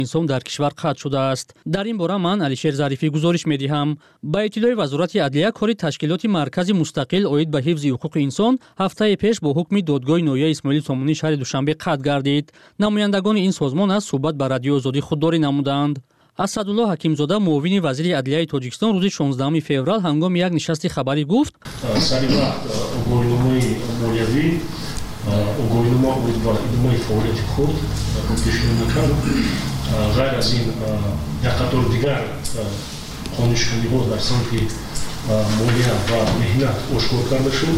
инсон дар кишвар қатъ шудааст. Дар ин бора ман Алишер Зарифӣ гузориш медиҳам. Ба иттилои Вазорати Адлия, кори ташкилоти маркази мустақил оид ба ҳифзи ҳуқуқи инсон ҳафтаи пеш бо ҳукми додгоҳи ноҳияи Исмоили Сомонӣ шаҳри Душанбе қатъ гардид. Намояндагони ин созмон аз суҳбат ба Радиои Озодӣ худдорӣ намуданд. Асадулло Ҳакимзода, муовини вазири Адлияи Тоҷикистон, рӯзи 16 феврал ҳангоми як нишасти хабарӣ гуфт: сари вақт огоҳиномаи молиявӣ огоҳинома буд ба идомаи фаъолияти худ пешбинӣ мекард. ғайр аз ин як қатор дигар қонуншиканиҳо дар самти молия ва меҳнат ошкор карда шуд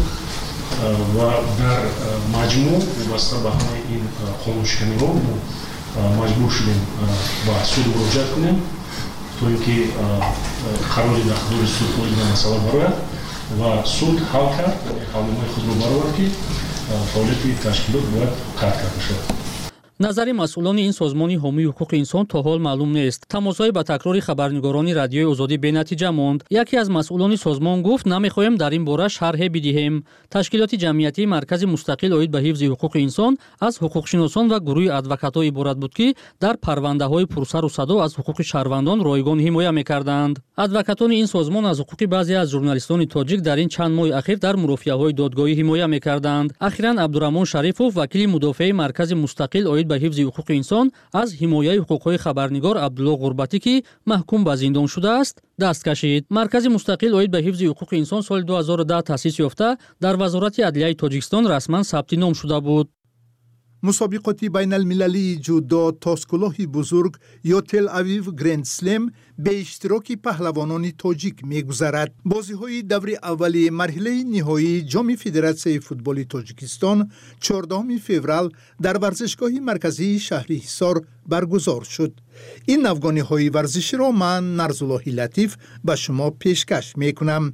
ва дар маҷмӯъ вобаста ба ҳамаи ин қонуншиканиҳо маҷбур шудем ба суд муроҷиат кунем, то ин ки қарори дар худуди суд ин масъала барояд ва суд ҳал кард, ҳалномаи худро баровард ки фаъолияти ташкилот бояд қатъ карда шавад. назари масъулони ин созмони ҳомии ҳуқуқи инсон то ҳол маълум нест. тамосҳои ба такрори хабарнигорони Радиои Озодӣ бенатиҷа монд. яке аз масъулони созмон гуфт: намехоҳем дар ин бора шарҳе бидиҳем. ташкилоти ҷамъиятии маркази мустақил оид ба ҳифзи ҳуқуқи инсон аз ҳуқуқшиносон ва гурӯҳи адвокатҳо иборат буд, ки дар парвандаҳои пурсару садо аз ҳуқуқи шаҳрвандон ройгон ҳимоя мекарданд. адвокатони ин созмон аз ҳуқуқи баъзе аз журналистони тоҷик дар ин чанд моҳи ахир дар мурофиаҳои додгоҳӣ ҳимоя мекарданд. ахиран Абдураҳмон Шарифов, вакили мудофиаи маркази мустақил оид ба ҳифзи ҳуқуқи инсон, аз ҳимояи ҳуқуқҳои хабарнигор Абдулло Ғурбатӣ, ки маҳкум ба зиндон шудааст, даст кашид. маркази мустақил оид ба ҳифзи ҳуқуқи инсон соли 2010 таъсис ёфта дар Вазорати Адлияи Тоҷикистон расман сабти ном шуда буд. мусобиқоти байналмилалии ҷудо Тоскулоҳи бузург ё Тел-Авив Гранд Слем бе иштироки паҳлавонони тоҷик мегузарад. бозиҳои даври аввали марҳилаи ниҳоии ҷоми Федератсияи футболи Тоҷикистон 14 феврал дар варзишгоҳи марказии шаҳри Ҳисор баргузор шуд. ин навгониҳои варзиширо ман Нарзуллоҳи Латиф ба шумо пешкаш мекунам.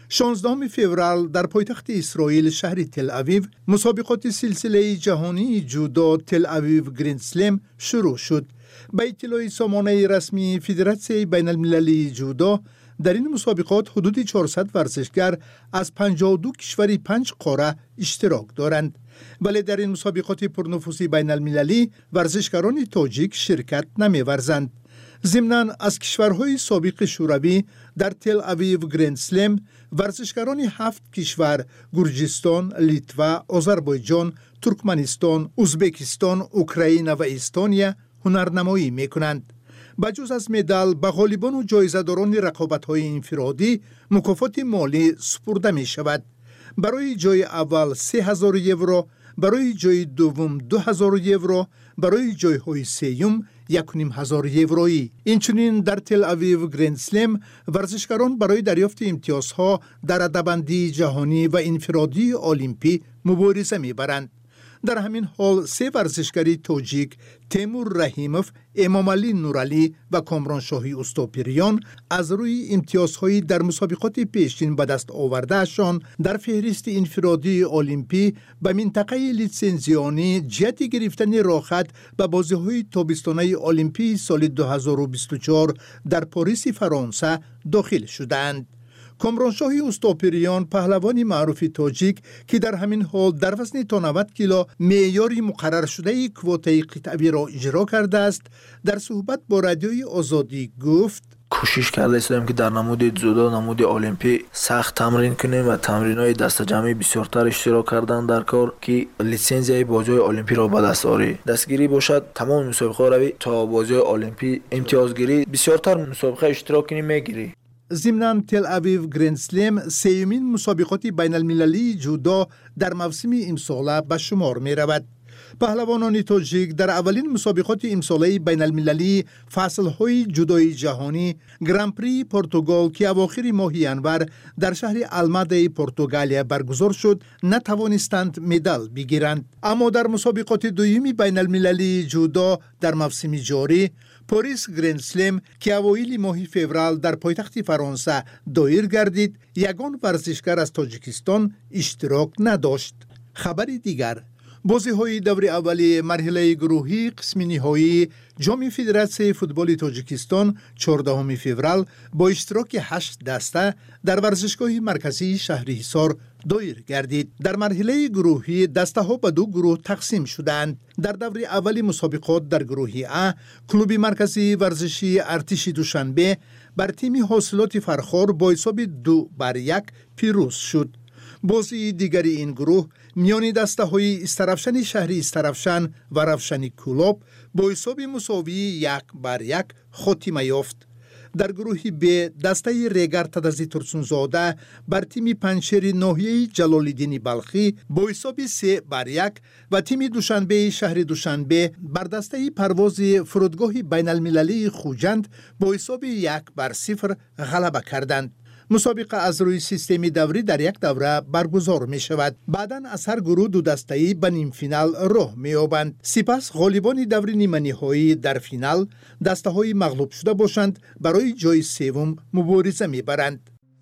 16 феврал дар пойтахти Исроил шаҳри Тел-Авив мусобиқоти силсилаи ҷаҳонии ҷудо Тел-Авив Гранд Слем шурӯъ шуд. ба иттилои сомонаи расмии Федератсияи байналмилалии ҷудо, дар ин мусобиқот ҳудуди 400 варзишгар аз 52 кишвари 5 қора иштирок доранд. вале дар ин мусобиқоти пурнуфузи байналмилалӣ варзишгарони тоҷик ширкат намеварзанд. зимнан аз кишварҳои собиқи шӯравӣ дар Тел-Авив Гранд Слем варзишгарони 7 кишвар Гурҷистон, Литва, Озарбойҷон, Туркманистон, Узбекистон, Украина ва Эстония ҳунарнамоӣ мекунанд. ба ҷуз аз медал ба ғолибону ҷоизадорони рақобатҳои инфиродӣ мукофоти молӣ супурда мешавад. барои ҷои аввал 3000 евро, барои ҷои дуввум 2000 евро, барои ҷойҳои сеюм 1500 евроӣ. инчунин дар Тел-Авив Гранд Слем варзишгарон барои дарёфти имтиёзҳо дар раддабандии ҷаҳонӣ ва инфиродии олимпӣ мубориза мебаранд. дар ҳамин ҳол се варзишгари тоҷик Темур Раҳимов, Эмомалӣ Нуралӣ ва Комроншоҳи Устопирён аз рӯи имтиёзҳои дар мусобиқоти пешин ба даст овардаашон дар феҳристи инфиродии олимпӣ ба минтақаи литсензионӣ ҷиҳати гирифтани рохат ба бозиҳои тобистонаи олимпии соли 2024 дар Пориси Фаронса дохил шуданд. комроншоҳи Устопирён, паҳлавони маъруфи тоҷик, ки дар ҳамин ҳол дар вазни то 90 кило меъёри муқарраршудаи квотаи қитъавиро иҷро кардааст, дар суҳбат бо Радиои Озодӣ гуфт: кӯшиш карда истодем ки дар намуди дзюдо, намуди олимпӣ сахт тамрин кунем ва тамринҳои дастаҷамъӣ бисёртар иштирок кардан дар кор, ки литсензияи бозиҳои олимпиро ба даст орӣ. дастгирӣ бошад, тамоми мусобиқаҳо равӣ то бозиҳои олимпӣ имтиёзгирӣ, бисёртар мусобиқа иштирок кунӣ мегирӣ. зимнан Тел-Авив Гранд Слем сеюмин мусобиқоти байналмилалии ҷудо дар мавсими имсола ба шумор меравад. паҳлавонони тоҷик дар аввалин мусобиқоти имсолаи байналмилалии фаслҳои ҷудои ҷаҳонӣ Гран-прии Португал, ки авохири моҳи январ дар шаҳри Алмадаи Португалия баргузор шуд, натавонистанд медал бигиранд. аммо дар мусобиқоти дуюми байналмилалии ҷудо дар мавсими ҷорӣ Порис Гранд Слем, ки авоили моҳи феврал дар пойтахти Фаронса доир гардид, ягон варзишгар аз Тоҷикистон иштирок надошт. хабари дигар: بازی‌های دور اولی مرحله گروهی قسم نهایی جام فدراسیون فوتبال تاجیکستان 14 فوریه با اشتراک 8 دسته در ورزشگاه مرکزی شهرحصار دایر گردید. در مرحله گروهی دسته ها به 2 گروه تقسیم شدند. در دور اولی مسابقات در گروه ا کلوب مرکزی ورزشی ارتش دوشنبه بر تیم حاصلات فرخار با حساب 2-1 پیروز شد. بازی دیگری این گروه میان دسته های استرفشن شهری استرفشن و رفشن کلوب با حساب مساوی 1-1 خاتمه یافت. در گروه ب دسته ریگر تدزی ترسونزاده بر تیم پنشیر ناحیه جلال‌الدین بلخی با حساب 3-1 و تیم دوشنبه شهر دوشنبه بر دسته پرواز فرودگاه بین المللی خوجند با حساب 1-0 غلبه کردند. مسابقه از روی سیستمی دوری در یک دوره برگزار می شود. بعداً از هر گروه 2 دسته‌ای به نیم فینال راه می یابند. سپس غالبان دوری نیمه نهایی در فینال دسته‌های مغلوب شده باشند برای جای سوم مبارزه می برند.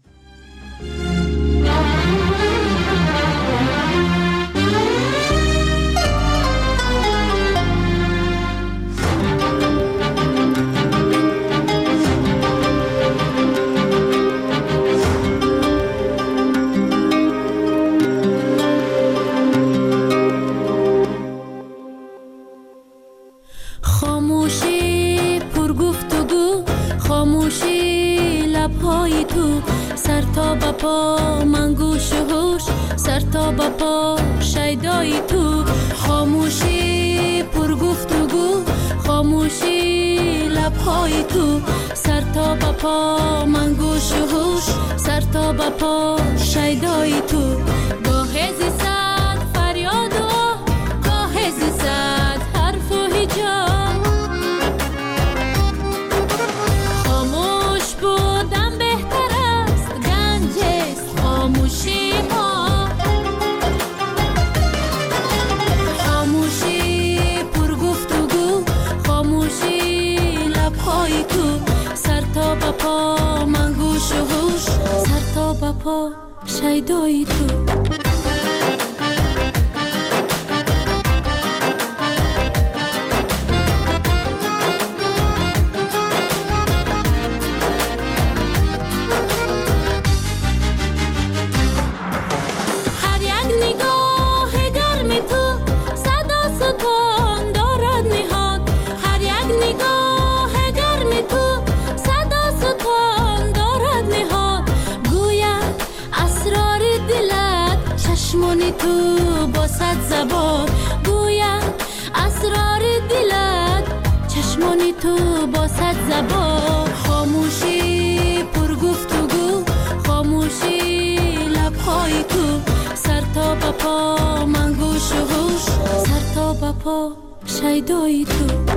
خاموشی پر گفتگو، خاموشی لبهای تو، سر تا به پا من گوش و هوش، سر تا به پا شیدای تو. خاموشی پر گفتگو، خاموشی لبهای تو، سر تا به پا من گوش و هوش، سر تا به پا شیدای تو. گاه زیستد فریاد و گاه زیستد حرف و هجاب، خاموش بودن بهتر است، گنج است خاموشی ها. خاموشی پر گفتگو، خاموشی لبهای تو، سر تا به پا من گوش و هوش، سر تا به پا شیدای تو. چشمانی تو با صد زبان گوید اسرار دلت، چشمانی تو با صد زبان. خاموشی پر گفتگو، خاموشی لبهای تو، سر تا به پا من گوش و هوش، سر تا به پا شیدای تو.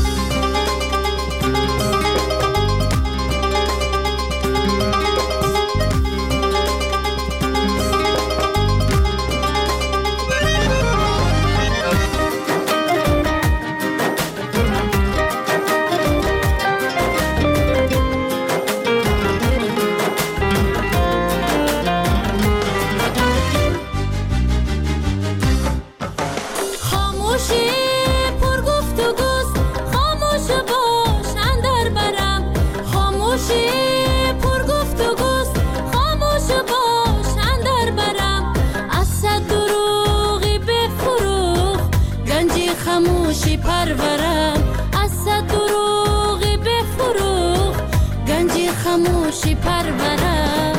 خاموشی پرورم از صد دروغی بفروغ، گنجی خاموشی پرورم.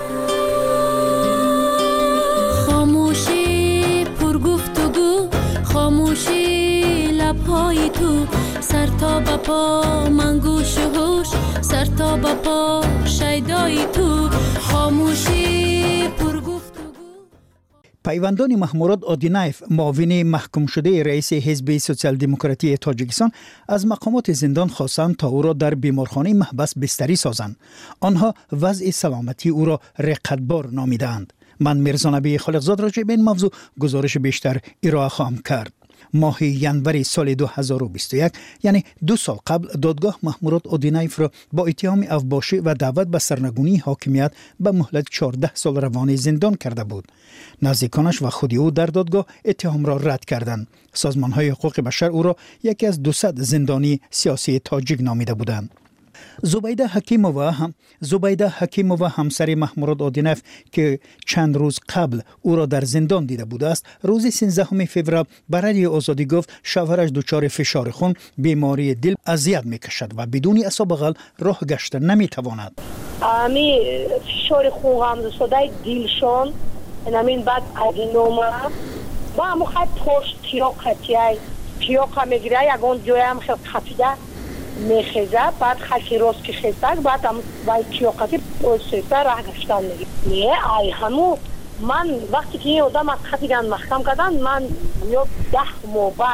خاموشی پر گفتگو، خاموشی لبهای تو، سر تا به پا من گوش و هوش، سر تا به پا شیدای تو. خاموشی پر گفتگو. پیوندان محموراد آدینایف، معاون محکوم شده رئیس حزب سوسیال دموکراتی تاجیکستان، از مقامات زندان خواستند تا او را در بیمارخانه محبس بستری سازند. آنها وضع سلامتی او را رقتبار نامیدند. من میرزا نبی خالقزاد راجع به این موضوع گزارش بیشتر ارائه خواهم کرد. ماه ینور سال 2021 یعنی 2 سال قبل دادگاه ماموراد اودینایف را با اتهام افباشی و دعوت به سرنگونی حاکمیت به مهلت 14 سال روانه زندان کرده بود. نزدیکانش و خود او در دادگاه اتهام را رد کردند. سازمان‌های حقوق بشر او را یکی از 200 زندانی سیاسی تاجیک نامیده بودند. زبیده حکیمووا همسر ماموراد اودینایف که چند روز قبل او را در زندان دیده بوده است، روز 13 فوریه برای آزادی گفت شوهرش دچار فشار خون، بیماری دل اذیت میکشد و بدون اسباب بغل راه گشت نمیتواند. امی فشار خون هم صدای دلشون نمین بعد ادینوما با هم خط پشت تیاقه میگیره یکون جوی هم خیلی خفیده میخیزه بعد خلقی راست که خیزتک بعد هم باید تیاقه پشت راه گشتن میگه ای همو من وقتی که این آدم از خطیگان محکم کردن من یا 10 ماه بعد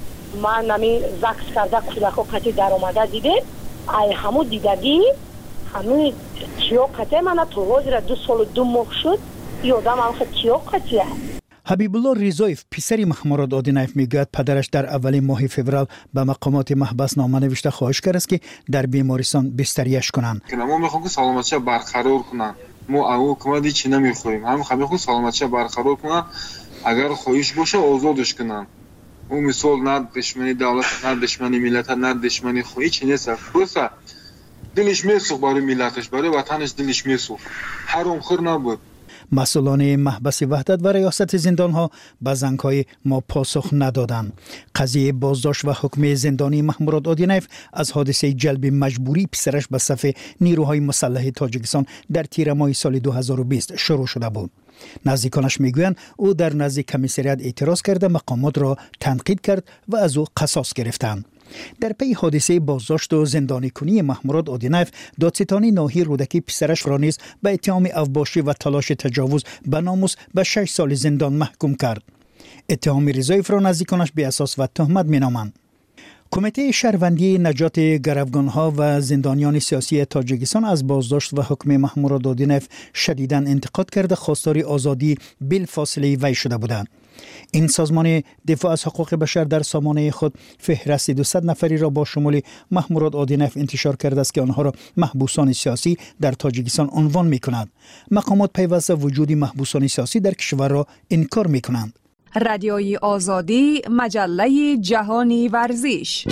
من نمین زکس کرده کودکو قطی در آمده دیده ای همو دیدگی همین تیاقه من تو روز را 2 سال و 2 ماه شد این آدم هم خیلی تیاقه حبیب الله رضایف پسر ماموراد اودینایف میگوید پدرش در اول ماه فوریه به مقامات محبس نامه نوشته خواهش کرد که در بیمارستان بستریش کنند. ما میخوایم که سلامتیش برقرار کنن. ما او حکومتی چی نمیخوایم. هم میخوایم سلامتیش برقرار کنن. اگر خواهش باشه آزادش کنن. او مثال نه دشمنی دولت، نه دشمنی ملت، نه دشمنی خواهی چی نیست. خلاصه دلش میسوخت برای ملتش، برای وطنش دلش میسوخت. حرام خور نبود. مسئولان محبس وحدت و ریاست زندان‌ها به زنگ‌های ما پاسخ ندادند. قضیه بازداشت و حکم زندانی ماموراد اودینایف از حادثه جلب مجبوری پسرش به صف نیروهای مسلح تاجیکستان در تیر ماه سال 2020 شروع شده بود. نزدیکانش میگویند او در نزد کمیسریات اعتراض کرده مقامات را تنقید کرد و از او قصاص گرفتند. در پی حادثه بازداشت و زندانی کنی ماموراد اودینایف، دادستان ناحیه رودکی پسرش را نیز به اتهام افباشی و تلاش تجاوز به ناموس به 6 سال زندان محکوم کرد. اتهام رضایف را نزدیکانش بی اساس و تهمت مینامند. کمیته شهروندی نجات گروگانها و زندانیان سیاسی تاجیکستان از بازداشت و حکم ماموراد اودینایف شدیداً انتقاد کرده خواستار آزادی بلافاصله وی شده بودند. این سازمان دفاع از حقوق بشر در سامانه خود فهرست 200 نفری را با شمول ماموراد اودینایف انتشار کرده است که آنها را محبوسان سیاسی در تاجیکستان عنوان می‌کنند. مقامات پیوسته وجود محبوسان سیاسی در کشور را انکار می‌کنند. رادیوی آزادی، مجله جهانی ورزش.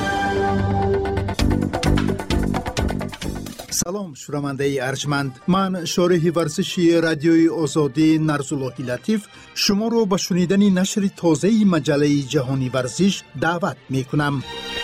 سلام شنونده ارجمند، من شارح ورزشی رادیوی آزادی نرزاللهی لطیف شما رو به شنیدن نشر تازه مجله جهانی ورزش دعوت می کنم.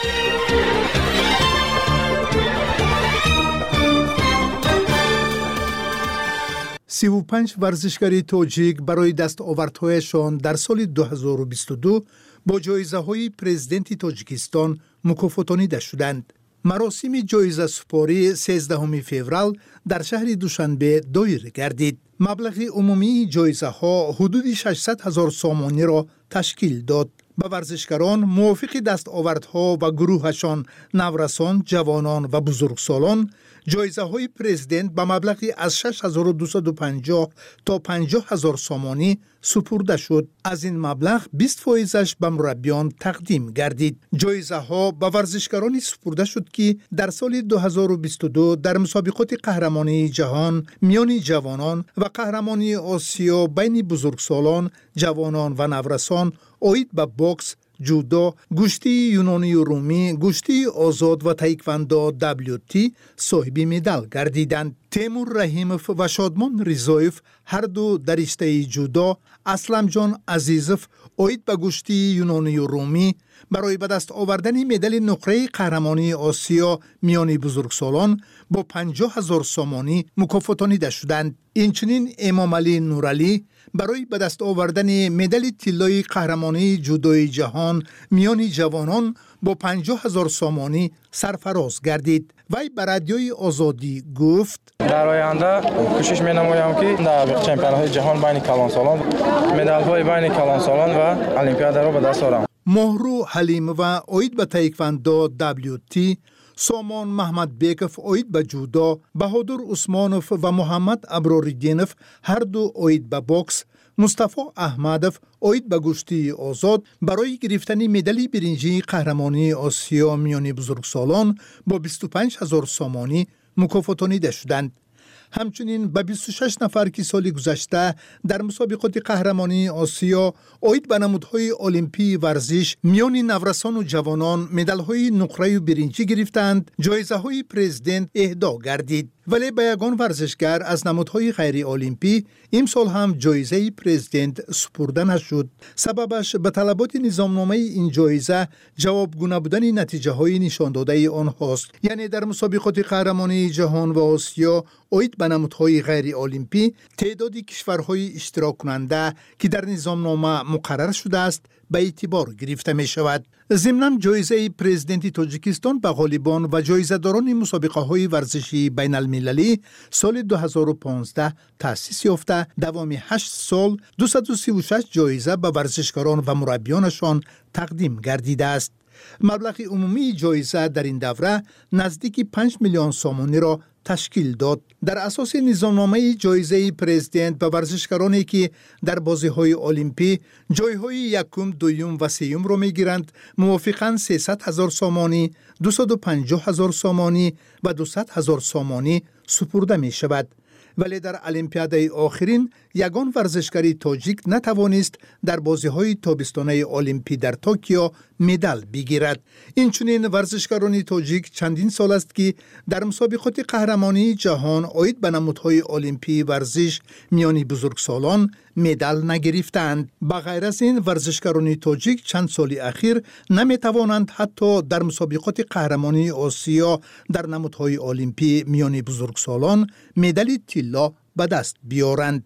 سی و 5 ورزشکاری تاجیک برای دستاوردهایشان در سال 2022 با جایزه‌های پرزیدنت تاجیکستان مکافاتانیده شدند. مراسم جایزه سپاری 13 فوریه در شهر دوشنبه دایر گردید. مبلغ عمومی جایزه ها حدود 600,000 سامانی را تشکیل داد. به ورزشکاران موافق دستاوردها و گروهشان نورسان، جوانان و بزرگسالان جایزه های پرزیدنت به مبلغی از 6250 تا 50,000 سامانی سپرده شد. از این مبلغ 20% به مربیان تقدیم گردید. جایزه ها به ورزشکارانی سپرده شد که در سال 2022 در مسابقات قهرمانی جهان میان جوانان و قهرمانی آسیا بین بزرگسالان، جوانان و نورسان آید به باکس، جودو، گشتی یونانی و رومی، گشتی آزاد و تایکواندو WT صاحب مدال گردیدند. تیمور رحیموف و شادمان رضایف هر دو در رشته جودو، اسلم جان عزیزوف آید به گشتی یونانی و رومی برای به دست آوردن مدال نقره قهرمانی آسیا میان بزرگسالان با 50,000 سامانی مکافاتانیده شدند. اینچنین امام علی نورعلی برای به دست آوردن مدال طلای قهرمانی جودوی جهان میان جوانان با 50,000 سامانی سرفراز گردید. وی به رادیوی آزادی گفت: در آینده کوشش می‌نمایم که در چمپیون‌های جهان بین کلانسالان مدال‌های بین کلانسالان و المپیاد را به دست آورم. مهرو حلیم و آید به تایکواندو WT، سامان محمد بیکف آید به جودو، بهادر عثمانوف و محمد ابراردینوف هر دو آید به باکس مصطفی احمدов اوید به گشتی آزاد برای گرفتن مدال برنجی قهرمانی آسیا میان بزرگسالان با 25,000 سامانی مکافاتانیده شدند. همچنین به 26 نفر که سال گذشته در مسابقات قهرمانی آسیا اوید به نمودهای المپی ورزش میان نورسان و جوانان مدال‌های نقره و برنجی گرفتند، جایزه‌های پرزیدنت اهدا گردید. ولی به یگان ورزشگر از نمودهای غیر المپی امسال هم جایزه پرزیدنت سپرده نشد. سببش به طلبات نظامنامه این جایزه جوابگو نبودن نتیجه های نشان داده آنهاست. یعنی در مسابقات قهرمانی جهان و آسیا اوید به نمودهای غیر المپی تعداد کشورهای اشتراک کننده که در نظامنامه مقرر شده است به اعتبار گرفته می شود. ضمناً جایزه پرزیدنت تاجیکستان به غالبان و جایزه‌داران مسابقه های ورزشی بین المللی سال 2015 تأسیس یافته، دوام 8 سال 236 جایزه به ورزشکاران و مربیانشان تقدیم گردیده است. مبلغ عمومی جایزه در این دوره نزدیک 5 میلیون سامانی را تشکیل داد. در اساس نظامنامه جایزه پرزیدنت به ورزشکارانی که در بازی‌های المپی جایهای یکم، دوم و سوم را می‌گیرند موافقاً 300,000 سامانی، 250,000 سامانی و 200,000 سامانی سپرده می‌شود. ولی در المپیاد آخرین یگان ورزشکاری تاجیک نتوانست در بازی‌های تابستانه المپی در توکیو مدال بگیرد. اینچنین ورزشکاران تاجیک چندین سال است که در مسابقات قهرمانی جهان اوید به نمودهای المپی ورزش میان بزرگسالان مدال نگرفتند. بغیر از این ورزشکاران تاجیک چند سال اخیر نمیتوانند حتی در مسابقات قهرمانی آسیا در نمودهای المپی میان بزرگسالان مدال طلا به دست بیارند.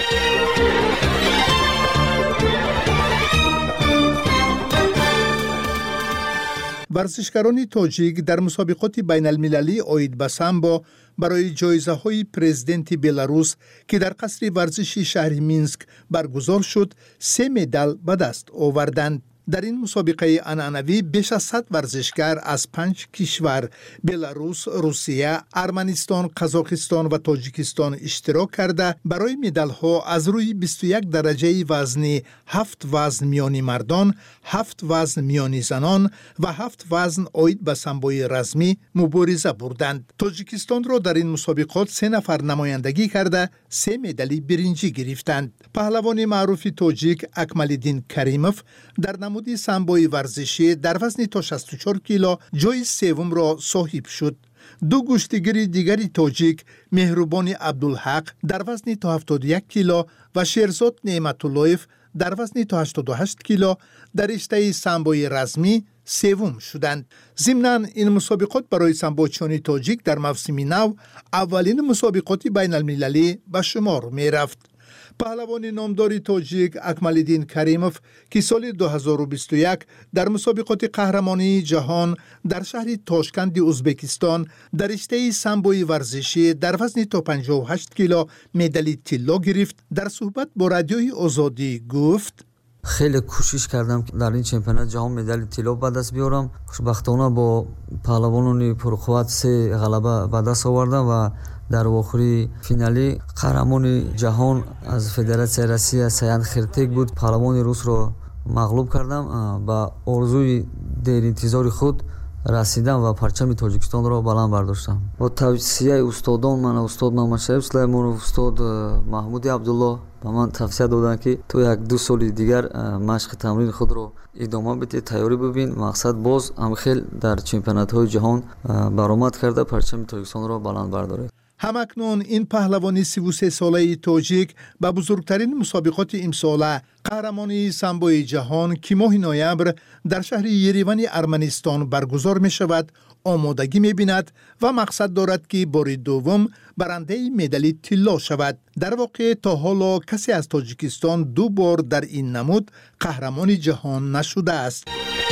ورزشکاران تاجیک در مسابقات بین المللی اوید به سامبو برای جایزه های پرزیدنت بلاروس که در قصر ورزشی شهر مینسک برگزار شد 3 مدال به دست آوردند. در این مسابقه عنعنوی بیش از 100 ورزشکار از 5 کشور بلاروس، روسیه، ارمنستان، قزاقستان و تاجیکستان اشتراک کرده برای مدال ها از روی 21 درجه وزنی 7 وزن میانی مردان، 7 وزن میانی زنان و 7 وزن اوید به سامبوی رزمی مبارزه بردند. تاجیکستان را در این مسابقات 3 نفر نمایندگی کرده 3 مدال برنجی گرفتند. پهلوان معروف تاجیک اکمالدین کریموف در نمود سامبوی ورزشی در وزن تا 64 کیلو جای سوم را صاحب شد. دو گشتیگر دیگری تاجیک مهربان عبدالحق در وزن تا 71 کیلو و شیرزاد نعمتاللهیف در وزن تا 88 کیلو در رشته سامبوی رزمی سوم شدند. ضمناً این مسابقات برای سامبوچیان تاجیک در موسم نو اولین مسابقات بین المللی به شمار می رفت. پهلوان نامدار تاجیک اکمالدین کریموف که سال 2021 در مسابقات قهرمانی جهان در شهر تاشکند ازبکستان در رشته سامبوی ورزشی در وزن تا 58 کیلو مدال طلا گرفت، در صحبت با رادیوی آزادی گفت: خیلی کوشش کردم که در این چمپیونات جهان مدال طلا به دست بیارم. خوشبختانه با پهلوانان پرقوت 3 غلبه به دست آوردم و در آخری فینالی قهرمان جهان از فدراسیون روسیه سیان خرتک بود. پهلوان روس را مغلوب کردم. با آرزوی دیر انتظار خود رسیدم و پرچم تاجیکستان را بلند برداشتم. با توصیه استادان من، استاد محمد شریف سلیمان و استاد محمود عبدالله به من توصیه دادند که تو 1-2 سال دیگر مشق تمرین خود را ادامه بده، تیاری ببین، مقصد باز همخیل در چمپیونات های جهان برآمد کرده پرچم تاجیکستان را بلند برداره. همکنون این پهلوان 33 ساله تاجیک به بزرگترین مسابقات امساله قهرمانی سامبوی جهان که ماه نوامبر در شهر یریوان ارمنستان برگزار می شود آمادگی می بیند و مقصد دارد که بار دوم برنده مدال طلا شود. در واقع تا حالا کسی از تاجیکستان 2 بار در این نمود قهرمان جهان نشده است.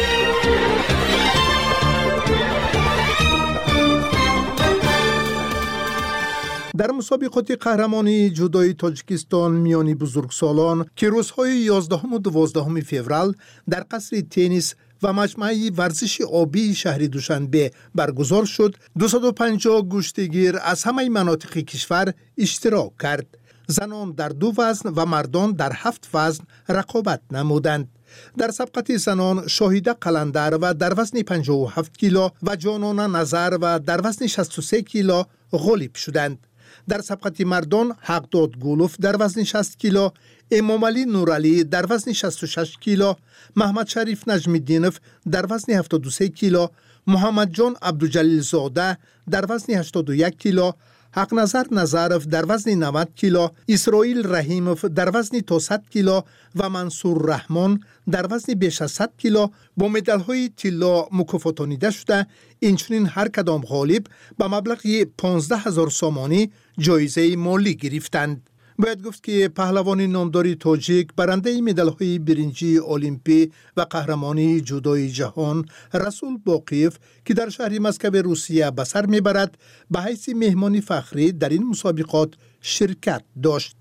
در مسابقات قهرمانی جودوی تاجیکستان میان بزرگسالان که روزهای 11 و 12 فوریه در قصر تنیس و مجمع ورزش آبی شهر دوشنبه برگزار شد، 250 گشتیگیر از همه مناطق کشور اشتراک کرد. زنان در 2 وزن و مردان در 7 وزن رقابت نمودند. در سبقت زنان شاهیده قلندر و در وزن 57 کیلو و جانانه نظر و در وزن 63 کیلو غالب شدند. در سبقت مردان حقداد گولوف در وزن 60 کیلو، امام علی نورعلی در وزن 66 کیلو، محمد شریف نجمی‌الدینов در وزن 73 کیلو، محمد جان عبدالجلیل زاده در وزن 81 کیلو، حق نظر نظرов در وزن 90 کیلو، اسرائیل رحیمov در وزن تا 100 کیلو و منصور رحمان در وزن بیش از 100 کیلو با مدال‌های طلا مکافاتانیده شده. اینچنین هر کدام غالب به مبلغ 15,000 سامانی جایزه مالی گرفتند. باید گفت که پهلوان نامدار تاجیک برنده مدال‌های برنجی المپی و قهرمانی جودوی جهان رسول باقیف که در شهر مسکو روسیه به سر میبرد به حیث مهمان فخری در این مسابقات شرکت داشت.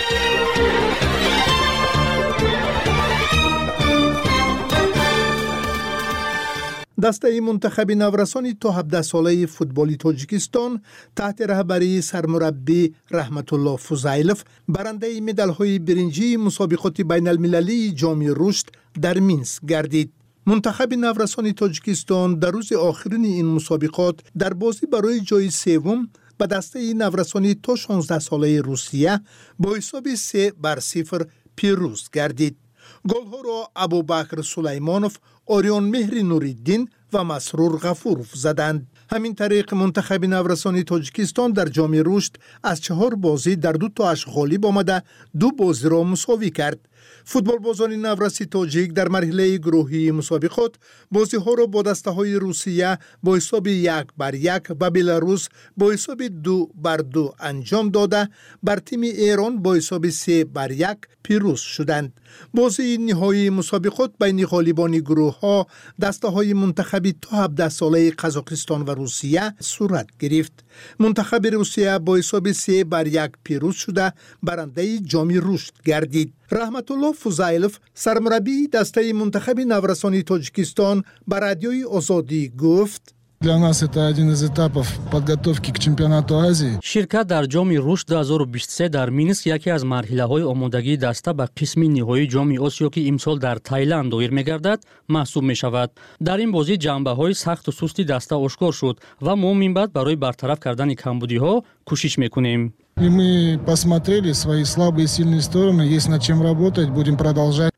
دسته منتخب نورسان تا 17 ساله فوتبال تاجیکستان تحت رهبری سرمربی رحمت الله فضیلف برنده مدال‌های برنجی مسابقات بین المللی جام رشد در مینسک گردید. منتخب نورسان تاجیکستان در روز آخرین این مسابقات در بازی برای جای سوم به دسته نورسان تا 16 ساله روسیه با حساب 3-0 پیروز گردید. گل‌ها را ابوبکر سلیمانوف، آریان مهر نوری‌الدین و مسرور غفورов زدند. همین طریق منتخب نورسان تاجیکستان در جام رشد از 4 بازی در 2 تاش غالب آمده 2 بازی را مساوی کرد. فوتبال بازان نورسی تاجیک در مرحله گروهی مسابقات بازی ها را با دسته های روسیه با حساب 1-1 و بلاروس با حساب 2-2 انجام داده بر تیم ایران با حساب 3-1 پیروز شدند. بازی نهایی مسابقات بین غالبان گروه ها دسته های منتخبی تا 17 ساله قزاقستان و روسیه صورت گرفت. منتخب روسیه با حساب 3-1 پیروز شده برنده جام رشد گردید. رحمت الله فضیلف سرمربی دسته منتخب نورسان تاجیکستان به رادیوی آزادی گفت: Для нас это один из этапов подготовки к чемпионату Азии. شرکت در جام رشد 2023 در مینسک یکی از مرحله‌های آمادگی دسته به قسم نهایی جام آسیا که امسال در تایلند دایر می‌گردد محسوب می‌شود. در این بازی جنبه‌های سخت و سستی دسته آشکار شد و ما من بعد برای برطرف کردن کمبودی‌ها کوشش می‌کنیم. И мы посмотрели свои слабые и сильные стороны, есть над чем работать, будем продолжать.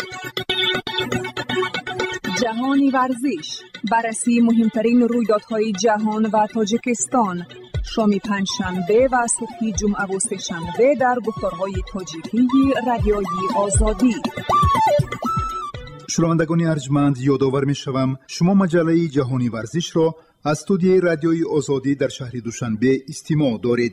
جهانی ورزش، بررسی مهمترین رویدادهای جهان و تاجیکستان، شام پنجشنبه و صبح جمعه و سه‌شنبه در گفتارهای تاجیکی رادیوی آزادی. شنوندگان ارجمند، یادآور می‌شوم شما مجله جهانی ورزش را از استودیوی رادیوی آزادی در شهر دوشنبه استماع دارید.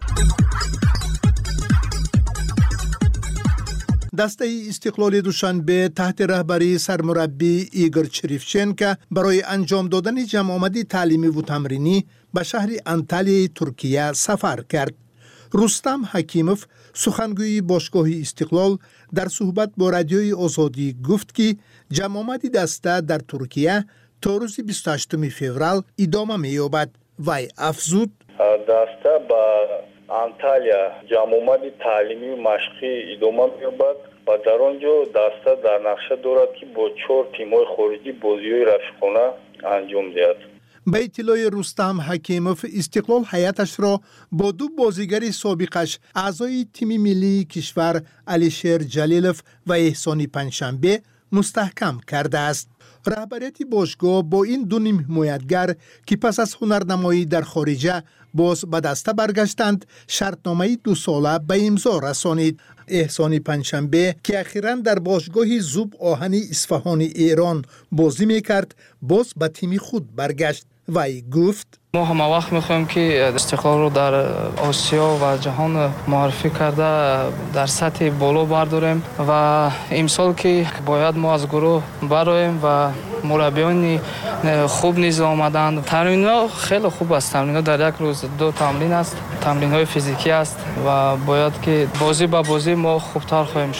دسته استقلال دوشنبه تحت رهبری سرمربی ایگور چریفچنکو برای انجام دادن جمع آمدی تعلیمی و تمرینی به شهر انتالیای ترکیه سفر کرد. رستم حکیموف سخنگوی باشگاه استقلال در صحبت با رادیوی آزادی گفت که جمع آمدی دسته در ترکیه تا روز 28 فوریه ادامه می‌یابد. وی افزود: دسته با انتالیا جمع آمدی تعلیمی و مشقی ادامه می‌یابد و در آنجا دسته در نقشه دارد که با 4 تیم‌های خارجی بازی‌های رفیقانه انجام دهد. به اطلاع رستم حکیموف استقلال هیئتش را با 2 بازیگر سابقش اعضای تیم ملی کشور علیشیر جلیلوف و احسانی پنجشنبه مستحکم کرده است. رهبریت باشگاه با این 2 نیم حمایتگر که پس از هنرنمایی در خارجه باز به دسته برگشتند شرطنامه 2 ساله به امضا رسانید. احسانی پنجشنبه که اخیراً در باشگاه زوب آهنی اصفهان ایران بازی میکرد باز به تیم خود برگشت. وی گفت: ما همه وقت میخوایم که استقلال رو در آسیا و جهان معرفی کرده در سطح بالا برداریم و امسال که باید ما از گروه برایم و مربیان خوب نیز آمدند. تمرین‌ها خیلی خوب است. تمرین‌ها در یک روز 2 تمرین است. تمرین‌های فیزیکی است و باید که بازی با بازی ما خوبتر خواهیم شد.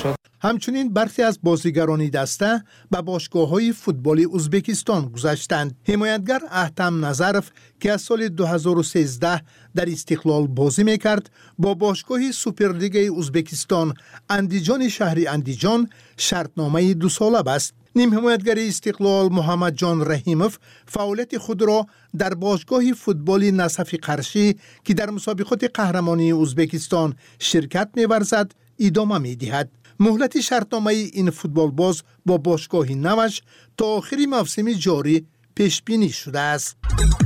همچنین برخی از بازیگران دسته به باشگاه‌های فوتبال ازبکستان گذشتند. حمایتگر احتم نظرف که از سال 2013 در استقلال بازی میکرد با باشگاه سوپرلیگ ازبکستان اندیجان شهری اندیجان شرطنامه 2 ساله بست. نیم حمایتگر استقلال محمد جان رحیموف فعالیت خود را در باشگاه فوتبال نصف قرشی که در مسابقات قهرمانی ازبکستان شرکت می‌ورزد ادامه می‌دهد. مهلت شرطنامه این فوتبال باز با باشگاه نوش تا آخر موسم جاری پیش بینی شده است.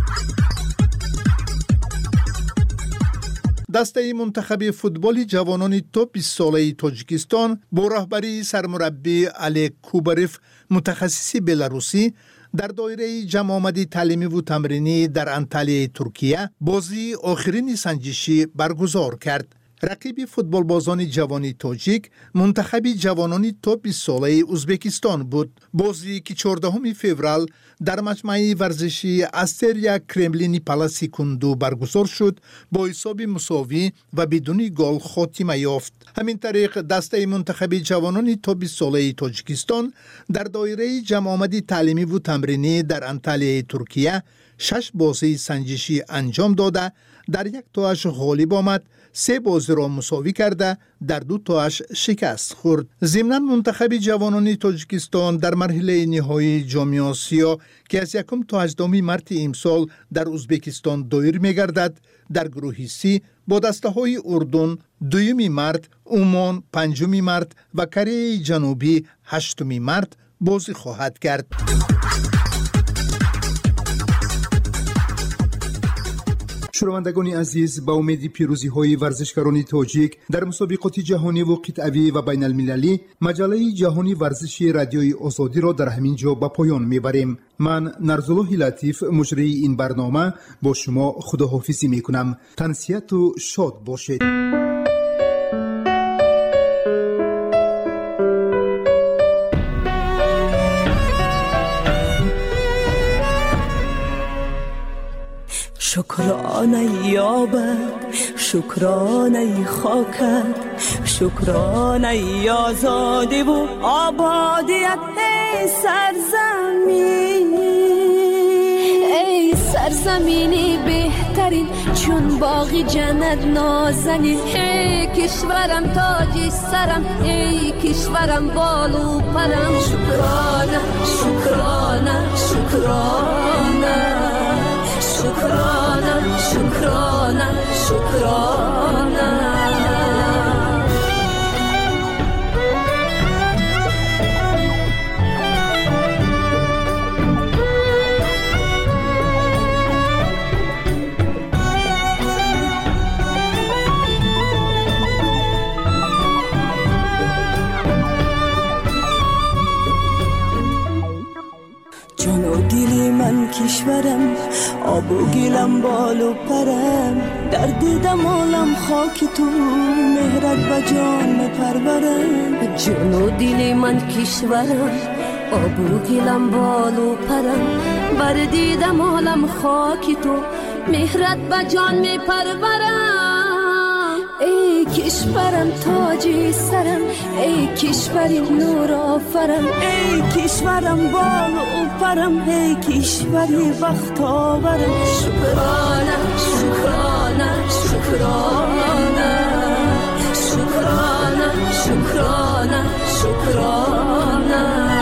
دسته منتخب فوتبال جوانان توپ 20 ساله تاجیکستان با رهبری سرمربی علی کوباروف متخصص بلاروسی در دایره جمع آمد تعلیمی و تمرینی در انطالیه ترکیه بازی آخرین سنجشی برگزار کرد. رقیب فوتبال بازان جوانی تاجیک منتخب جوانان توپ 20 ساله ازبکستان بود. بازی که 14 فوریه در مجمع ورزشی استریا کرملینی پالاسی کندو برگزار شد با حساب مساوی و بدون گل خاتمه یافت. همین طریق دسته منتخب جوانان توپ 20 ساله تاجیکستان در دایره جمع آمد تعلیمی و تمرینی در انطالیه ترکیه 6 بازی سنجشی انجام داده در 1 تاش غالب آمد، 3 بازی را مساوی کرده در 2 تاش شکست خورد. ضمناً منتخب جوانان تاجیکستان در مرحله نهایی جام آسیا که از 1 تا 18 مارس امسال در ازبکستان دایر می‌گردد در گروه سی با دسته‌های اردن 2 مارس، عمان 5 مارس و کره جنوبی 8 مارس بازی خواهد کرد. شنوندگان عزیز، با امید پیروزی های ورزشکاران تاجیک در مسابقات جهانی و قطعی و بین المللی، مجله جهانی ورزشی رادیوی آزادی را در همین جا به پایان میبریم. من نرزالله لطیف مجری این برنامه با شما خداحافظی میکنم. تنسیت و شاد باشید. شکرانه یابد، شکرانه خاکت، شکرانه آزادی و آبادیت. ای سرزمین، ای سرزمینی بهترین چون باغی جنت نازنین. ای کشورم تاج سرم، ای کشورم بالو پرم. شکرانه شکرانه شکرانه شکرانه شکرانه شکرانه. جان و دلی من کشورم، آب و گلم بالو پرم. در دیدم عالم خاک تو، مهرت به جان میپرورم. جان و دلی من کشورم، آب و گلم بالو پرم. بر دیدم عالم خاک تو، مهرت به جان میپرورم. ای کشورم تاج سرم، ای کشوری نور آفرم. ای کشورم بالو پرم، ای کشوری بخت آورم. شکرانه شکرانه شکرانه شکرانه شکرانه شکرانه.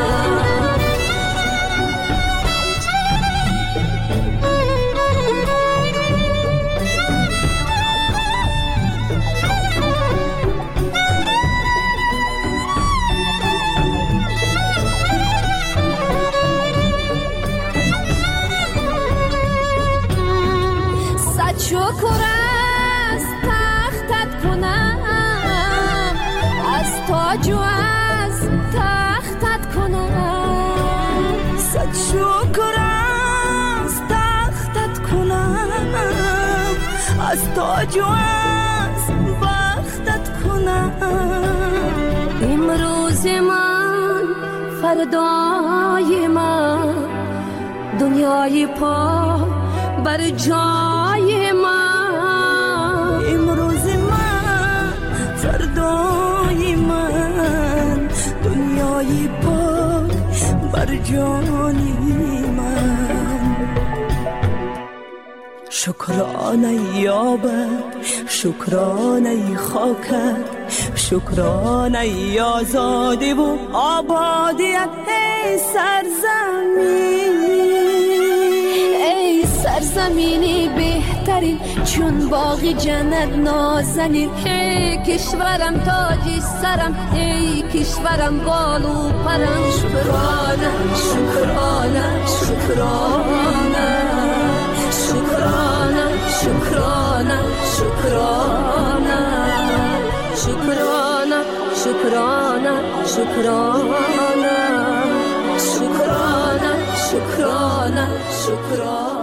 شکر از تختت کنم، از تاج و از تختت کنم. صد شکر از تختت کنم، از تاج و از بختت کنم. امروز من فردای من، دنیای پا بر جای من. امروز من فردای من، جانی من. شکرانه یابد، شکرانه خاکت، شکرانه آزادی و آبادیت. ای سرزمین، ای سرزمینی بهترین چون باغ جنت نازنین. ای کشورم تاج سرم، ای کشورم بال و پرم. شکرانه شکرانه شکرانه شکرانه شکرانه شکرانه شکرانه شکرانه شکرانه شکرانه شکرانه شکرانه.